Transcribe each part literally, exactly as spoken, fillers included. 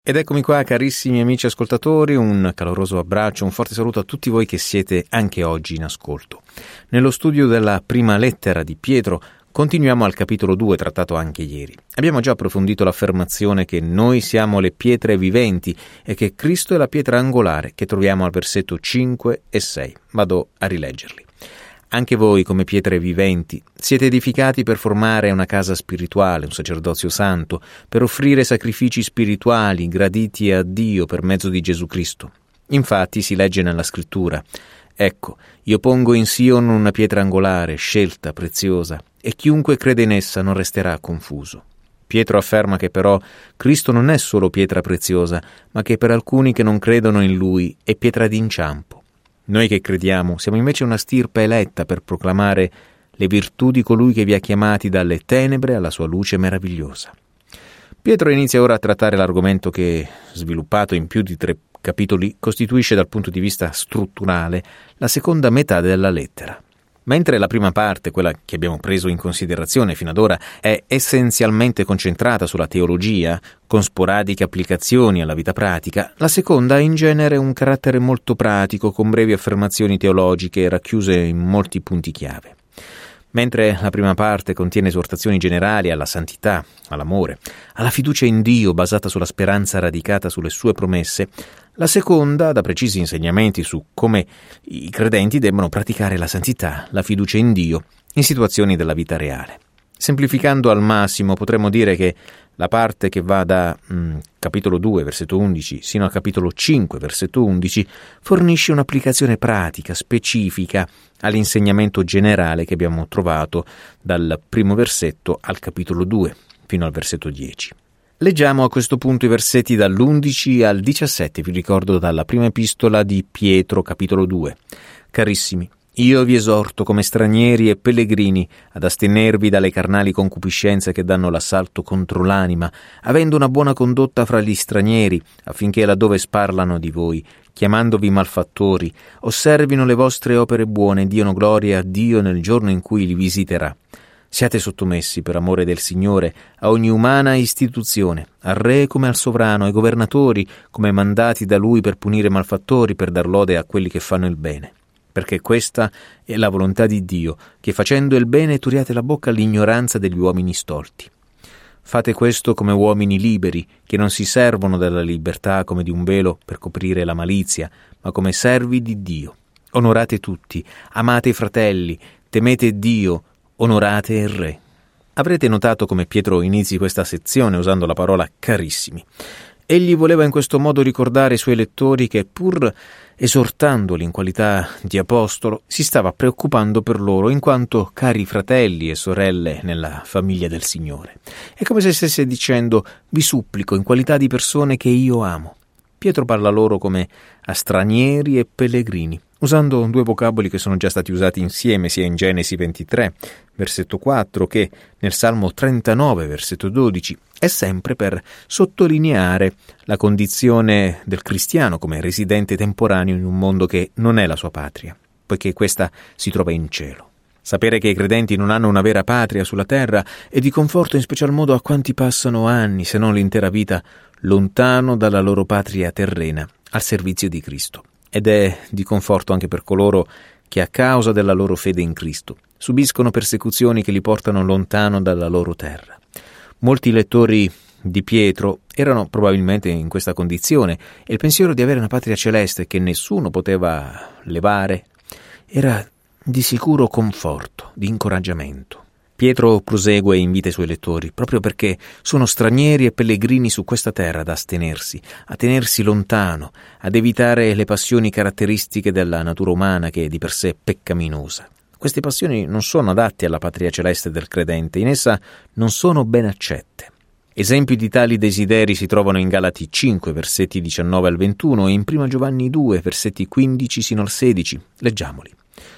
Ed eccomi qua, carissimi amici ascoltatori, un caloroso abbraccio, un forte saluto a tutti voi che siete anche oggi in ascolto. Nello studio della prima lettera di Pietro continuiamo al capitolo due, trattato anche ieri. Abbiamo già approfondito l'affermazione che noi siamo le pietre viventi e che Cristo è la pietra angolare, che troviamo al versetto cinque e sei. Vado a rileggerli. Anche voi, come pietre viventi, siete edificati per formare una casa spirituale, un sacerdozio santo, per offrire sacrifici spirituali graditi a Dio per mezzo di Gesù Cristo. Infatti si legge nella Scrittura: «Ecco, io pongo in Sion una pietra angolare, scelta, preziosa, e chiunque crede in essa non resterà confuso». Pietro afferma che però Cristo non è solo pietra preziosa, ma che per alcuni che non credono in Lui è pietra d'inciampo. Noi che crediamo siamo invece una stirpe eletta per proclamare le virtù di colui che vi ha chiamati dalle tenebre alla sua luce meravigliosa. Pietro inizia ora a trattare l'argomento che, sviluppato in più di tre capitoli, costituisce dal punto di vista strutturale la seconda metà della lettera. Mentre la prima parte, quella che abbiamo preso in considerazione fino ad ora, è essenzialmente concentrata sulla teologia, con sporadiche applicazioni alla vita pratica, la seconda ha in genere un carattere molto pratico, con brevi affermazioni teologiche racchiuse in molti punti chiave. Mentre la prima parte contiene esortazioni generali alla santità, all'amore, alla fiducia in Dio basata sulla speranza radicata sulle sue promesse, la seconda dà precisi insegnamenti su come i credenti debbano praticare la santità, la fiducia in Dio, in situazioni della vita reale. Semplificando al massimo, potremmo dire che la parte che va da mh, capitolo due, versetto undici, sino al capitolo cinque, versetto undici, fornisce un'applicazione pratica, specifica, all'insegnamento generale che abbiamo trovato dal primo versetto al capitolo due, fino al versetto dieci. Leggiamo a questo punto i versetti dall'undici al diciassette, vi ricordo dalla prima epistola di Pietro, capitolo due. Carissimi, io vi esorto come stranieri e pellegrini ad astenervi dalle carnali concupiscenze che danno l'assalto contro l'anima, avendo una buona condotta fra gli stranieri, affinché laddove sparlano di voi, chiamandovi malfattori, osservino le vostre opere buone e diano gloria a Dio nel giorno in cui li visiterà. Siate sottomessi, per amore del Signore, a ogni umana istituzione, al Re come al sovrano, ai governatori come mandati da Lui per punire malfattori, per dar lode a quelli che fanno il bene. Perché questa è la volontà di Dio, che facendo il bene turiate la bocca all'ignoranza degli uomini stolti. Fate questo come uomini liberi, che non si servono della libertà come di un velo per coprire la malizia, ma come servi di Dio. Onorate tutti, amate i fratelli, temete Dio, onorate il Re. Avrete notato come Pietro inizi questa sezione usando la parola carissimi. Egli voleva in questo modo ricordare ai suoi lettori che, pur esortandoli in qualità di apostolo, si stava preoccupando per loro in quanto cari fratelli e sorelle nella famiglia del Signore. È come se stesse dicendo: vi supplico in qualità di persone che io amo. Pietro parla loro come a stranieri e pellegrini, usando due vocaboli che sono già stati usati insieme sia in Genesi ventitré, versetto quattro, che nel Salmo trentanove, versetto dodici, è sempre per sottolineare la condizione del cristiano come residente temporaneo in un mondo che non è la sua patria, poiché questa si trova in cielo. Sapere che i credenti non hanno una vera patria sulla terra è di conforto in special modo a quanti passano anni, se non l'intera vita, lontano dalla loro patria terrena, al servizio di Cristo. Ed è di conforto anche per coloro che a causa della loro fede in Cristo subiscono persecuzioni che li portano lontano dalla loro terra. Molti lettori di Pietro erano probabilmente in questa condizione e il pensiero di avere una patria celeste che nessuno poteva levare era di sicuro conforto, di incoraggiamento. Pietro prosegue e invita i suoi lettori, proprio perché sono stranieri e pellegrini su questa terra, ad astenersi, a tenersi lontano, ad evitare le passioni caratteristiche della natura umana che è di per sé peccaminosa. Queste passioni non sono adatte alla patria celeste del credente, in essa non sono ben accette. Esempi di tali desideri si trovano in Galati cinque, versetti diciannove al ventuno, e in prima Giovanni due, versetti quindici sino al sedici. Leggiamoli.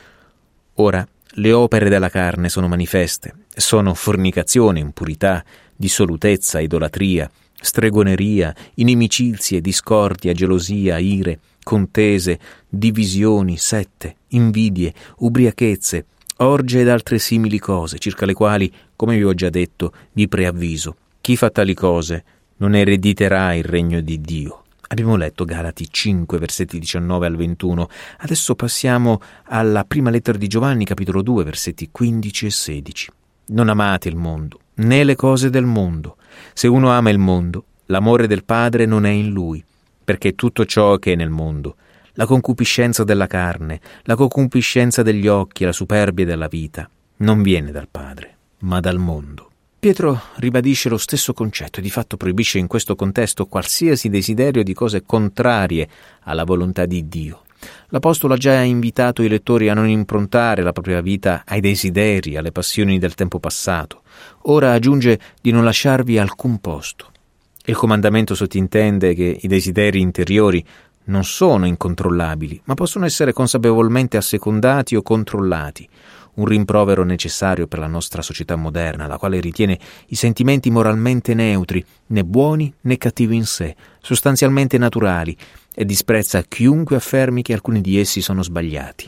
Ora, le opere della carne sono manifeste, sono fornicazione, impurità, dissolutezza, idolatria, stregoneria, inimicizie, discordia, gelosia, ire, contese, divisioni, sette, invidie, ubriachezze, orge ed altre simili cose, circa le quali, come vi ho già detto, vi preavviso. Chi fa tali cose non erediterà il regno di Dio. Abbiamo letto Galati cinque, versetti diciannove al ventuno. Adesso passiamo alla prima lettera di Giovanni, capitolo due, versetti quindici e sedici. Non amate il mondo, né le cose del mondo. Se uno ama il mondo, l'amore del Padre non è in lui, perché tutto ciò che è nel mondo, la concupiscenza della carne, la concupiscenza degli occhi e la superbia della vita, non viene dal Padre, ma dal mondo. Pietro ribadisce lo stesso concetto e di fatto proibisce in questo contesto qualsiasi desiderio di cose contrarie alla volontà di Dio. L'Apostolo ha già invitato i lettori a non improntare la propria vita ai desideri, alle passioni del tempo passato. Ora aggiunge di non lasciarvi alcun posto. Il comandamento sottintende che i desideri interiori non sono incontrollabili, ma possono essere consapevolmente assecondati o controllati. Un rimprovero necessario per la nostra società moderna, la quale ritiene i sentimenti moralmente neutri, né buoni né cattivi in sé, sostanzialmente naturali, e disprezza chiunque affermi che alcuni di essi sono sbagliati.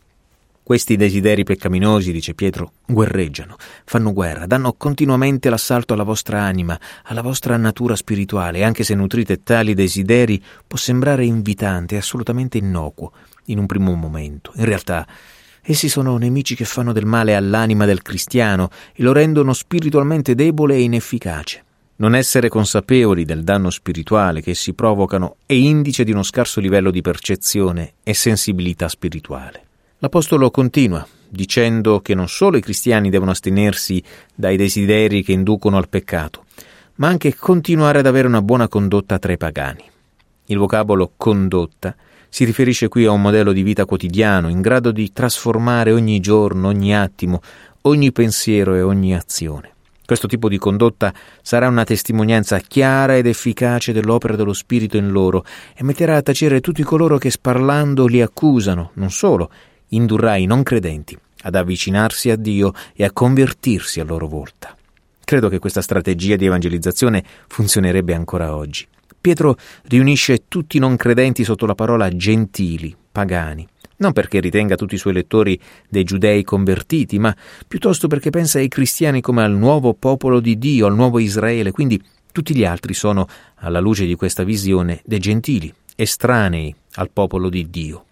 Questi desideri peccaminosi, dice Pietro, guerreggiano, fanno guerra, danno continuamente l'assalto alla vostra anima, alla vostra natura spirituale, e anche se nutrite tali desideri può sembrare invitante e assolutamente innocuo in un primo momento. In realtà essi sono nemici che fanno del male all'anima del cristiano e lo rendono spiritualmente debole e inefficace. Non essere consapevoli del danno spirituale che essi provocano è indice di uno scarso livello di percezione e sensibilità spirituale. L'Apostolo continua dicendo che non solo i cristiani devono astenersi dai desideri che inducono al peccato, ma anche continuare ad avere una buona condotta tra i pagani. Il vocabolo condotta si riferisce qui a un modello di vita quotidiano in grado di trasformare ogni giorno, ogni attimo, ogni pensiero e ogni azione. Questo tipo di condotta sarà una testimonianza chiara ed efficace dell'opera dello Spirito in loro e metterà a tacere tutti coloro che sparlando li accusano. Non solo, indurrà i non credenti ad avvicinarsi a Dio e a convertirsi a loro volta. Credo che questa strategia di evangelizzazione funzionerebbe ancora oggi. Pietro riunisce tutti i non credenti sotto la parola gentili, pagani, non perché ritenga tutti i suoi lettori dei giudei convertiti, ma piuttosto perché pensa ai cristiani come al nuovo popolo di Dio, al nuovo Israele, quindi tutti gli altri sono, alla luce di questa visione, dei gentili, estranei al popolo di Dio.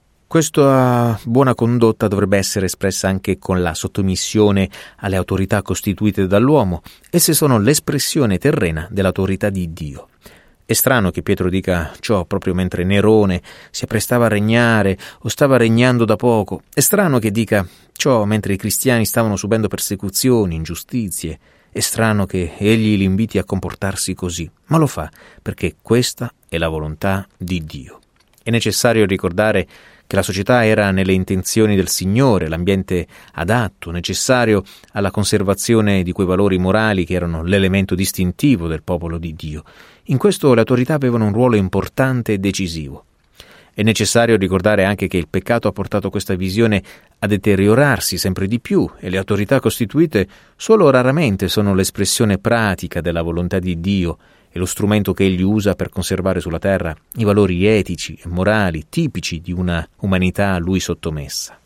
Questa buona condotta dovrebbe essere espressa anche con la sottomissione alle autorità costituite dall'uomo. Esse sono l'espressione terrena dell'autorità di Dio. È strano che Pietro dica ciò proprio mentre Nerone si apprestava a regnare o stava regnando da poco. È strano che dica ciò mentre i cristiani stavano subendo persecuzioni, ingiustizie. È strano che egli li inviti a comportarsi così, ma lo fa perché questa è la volontà di Dio. È necessario ricordare che la società era nelle intenzioni del Signore, l'ambiente adatto, necessario alla conservazione di quei valori morali che erano l'elemento distintivo del popolo di Dio. In questo le autorità avevano un ruolo importante e decisivo. È necessario ricordare anche che il peccato ha portato questa visione a deteriorarsi sempre di più e le autorità costituite solo raramente sono l'espressione pratica della volontà di Dio e lo strumento che egli usa per conservare sulla terra i valori etici e morali tipici di una umanità a lui sottomessa.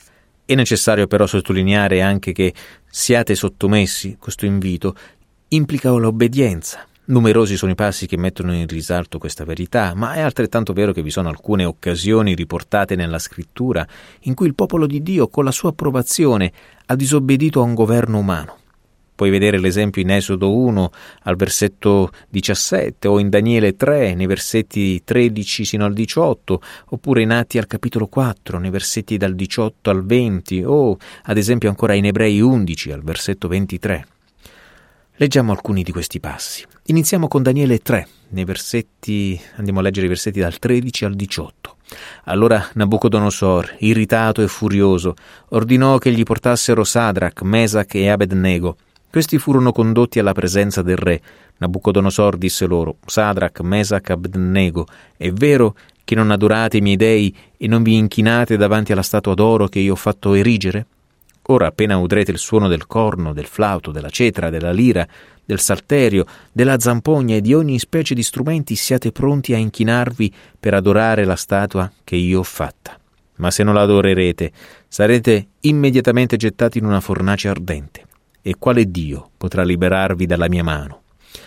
È necessario però sottolineare anche che siate sottomessi, questo invito, implica l'obbedienza. Numerosi sono i passi che mettono in risalto questa verità, ma è altrettanto vero che vi sono alcune occasioni riportate nella Scrittura in cui il popolo di Dio, con la sua approvazione, ha disobbedito a un governo umano. Puoi vedere l'esempio in Esodo uno al versetto diciassette o in Daniele tre nei versetti tredici sino al diciotto, oppure in Atti al capitolo quattro nei versetti dal diciotto al venti o ad esempio ancora in Ebrei undici al versetto ventitré. Leggiamo alcuni di questi passi. Iniziamo con Daniele tre, nei versetti, andiamo a leggere i versetti dal tredici al diciotto. Allora Nabucodonosor, irritato e furioso, ordinò che gli portassero Sadrach, Mesach e Abednego. Questi furono condotti alla presenza del re. Nabucodonosor disse loro: Sadrach, Mesach e Abednego, è vero che non adorate i miei dei e non vi inchinate davanti alla statua d'oro che io ho fatto erigere? Ora, appena udrete il suono del corno, del flauto, della cetra, della lira, del salterio, della zampogna e di ogni specie di strumenti, siate pronti a inchinarvi per adorare la statua che io ho fatta. Ma se non la adorerete, sarete immediatamente gettati in una fornace ardente. E quale Dio potrà liberarvi dalla mia mano?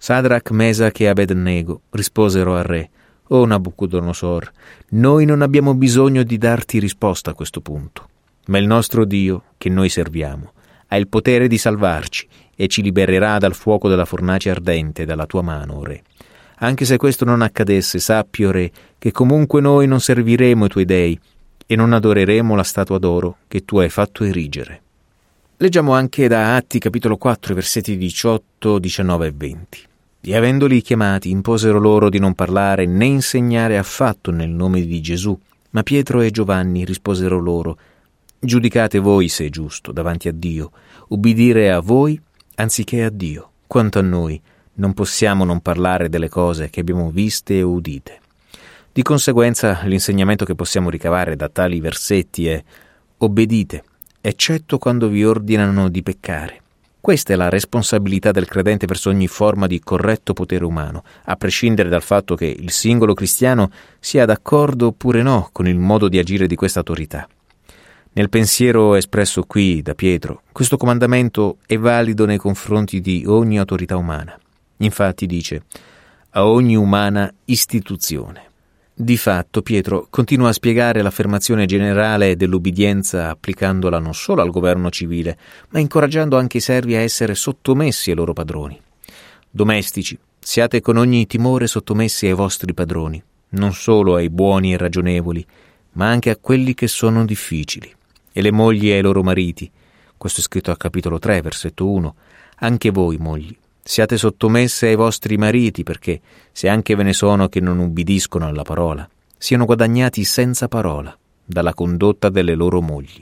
Sadrach, Mesach e Abednego risposero al re: «O Nabucodonosor, noi non abbiamo bisogno di darti risposta a questo punto, ma il nostro Dio, che noi serviamo, ha il potere di salvarci e ci libererà dal fuoco della fornace ardente dalla tua mano, o re. Anche se questo non accadesse, sappi, o re, che comunque noi non serviremo i tuoi dei e non adoreremo la statua d'oro che tu hai fatto erigere». Leggiamo anche da Atti capitolo quattro, versetti diciotto, diciannove e venti. E avendoli chiamati, imposero loro di non parlare né insegnare affatto nel nome di Gesù. Ma Pietro e Giovanni risposero loro: «Giudicate voi se è giusto davanti a Dio ubbidire a voi anziché a Dio. Quanto a noi, non possiamo non parlare delle cose che abbiamo viste e udite». Di conseguenza, l'insegnamento che possiamo ricavare da tali versetti è: obbedite, eccetto quando vi ordinano di peccare. Questa è la responsabilità del credente verso ogni forma di corretto potere umano, a prescindere dal fatto che il singolo cristiano sia d'accordo oppure no con il modo di agire di questa autorità. Nel pensiero espresso qui da Pietro, questo comandamento è valido nei confronti di ogni autorità umana. Infatti dice: a ogni umana istituzione. Di fatto Pietro continua a spiegare l'affermazione generale dell'ubbidienza applicandola non solo al governo civile, ma incoraggiando anche i servi a essere sottomessi ai loro padroni. Domestici, siate con ogni timore sottomessi ai vostri padroni, non solo ai buoni e ragionevoli, ma anche a quelli che sono difficili. E le mogli ai loro mariti. Questo è scritto al capitolo tre, versetto uno. Anche voi, mogli, siate sottomesse ai vostri mariti, perché, se anche ve ne sono che non ubbidiscono alla parola, siano guadagnati senza parola dalla condotta delle loro mogli.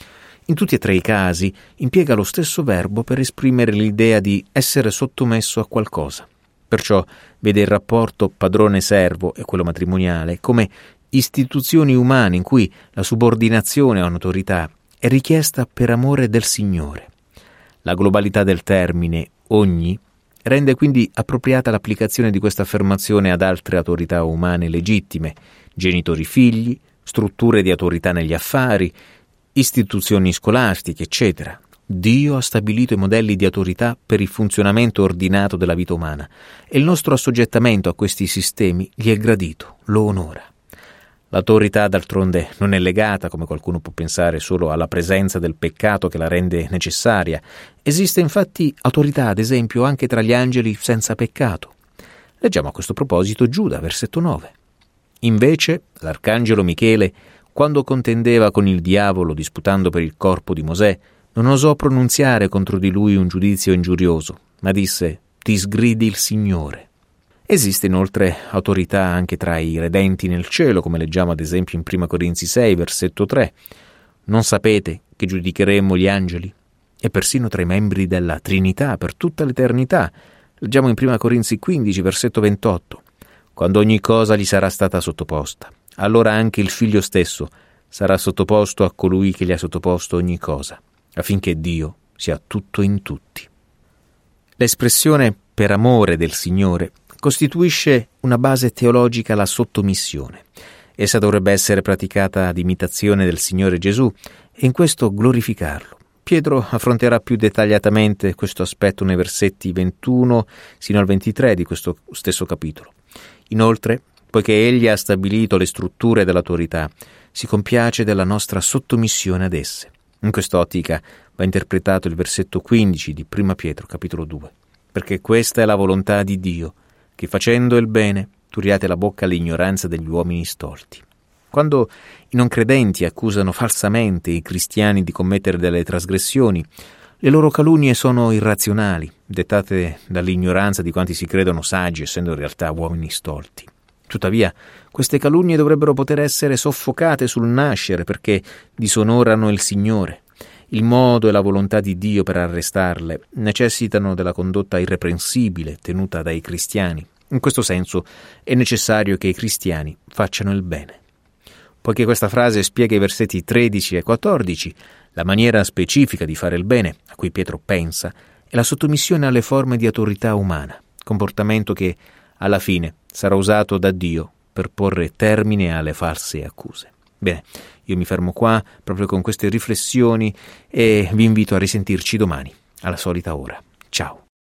In tutti e tre i casi impiega lo stesso verbo per esprimere l'idea di essere sottomesso a qualcosa. Perciò vede il rapporto padrone-servo e quello matrimoniale come istituzioni umane in cui la subordinazione a un'autorità è richiesta per amore del Signore. La globalità del termine ogni rende quindi appropriata l'applicazione di questa affermazione ad altre autorità umane legittime, genitori-figli, strutture di autorità negli affari, istituzioni scolastiche, eccetera. Dio ha stabilito i modelli di autorità per il funzionamento ordinato della vita umana e il nostro assoggettamento a questi sistemi gli è gradito, lo onora. L'autorità, d'altronde, non è legata, come qualcuno può pensare, solo alla presenza del peccato che la rende necessaria. Esiste infatti autorità, ad esempio, anche tra gli angeli senza peccato. Leggiamo a questo proposito Giuda, versetto nove. Invece, l'arcangelo Michele, quando contendeva con il diavolo disputando per il corpo di Mosè, non osò pronunziare contro di lui un giudizio ingiurioso, ma disse: «Ti sgridi il Signore». Esiste inoltre autorità anche tra i redenti nel cielo, come leggiamo ad esempio in prima Corinzi sei, versetto tre. Non sapete che giudicheremo gli angeli? E persino tra i membri della Trinità per tutta l'eternità. Leggiamo in prima Corinzi quindici, versetto ventotto. Quando ogni cosa gli sarà stata sottoposta, allora anche il Figlio stesso sarà sottoposto a colui che gli ha sottoposto ogni cosa, affinché Dio sia tutto in tutti. L'espressione «per amore del Signore» costituisce una base teologica alla sottomissione. Essa dovrebbe essere praticata ad imitazione del Signore Gesù e in questo glorificarlo. Pietro affronterà più dettagliatamente questo aspetto nei versetti ventuno sino al ventitré di questo stesso capitolo. Inoltre, poiché egli ha stabilito le strutture dell'autorità, si compiace della nostra sottomissione ad esse. In quest'ottica va interpretato il versetto quindici di prima Pietro, capitolo due. Perché questa è la volontà di Dio, che facendo il bene turiate la bocca all'ignoranza degli uomini stolti. Quando i non credenti accusano falsamente i cristiani di commettere delle trasgressioni, le loro calunnie sono irrazionali, dettate dall'ignoranza di quanti si credono saggi, essendo in realtà uomini stolti. Tuttavia, queste calunnie dovrebbero poter essere soffocate sul nascere perché disonorano il Signore. Il modo e la volontà di Dio per arrestarle necessitano della condotta irreprensibile tenuta dai cristiani. In questo senso è necessario che i cristiani facciano il bene. Poiché questa frase spiega i versetti tredici e quattordici, la maniera specifica di fare il bene a cui Pietro pensa è la sottomissione alle forme di autorità umana, comportamento che alla fine sarà usato da Dio per porre termine alle false accuse. Bene, io mi fermo qua proprio con queste riflessioni e vi invito a risentirci domani, alla solita ora. Ciao!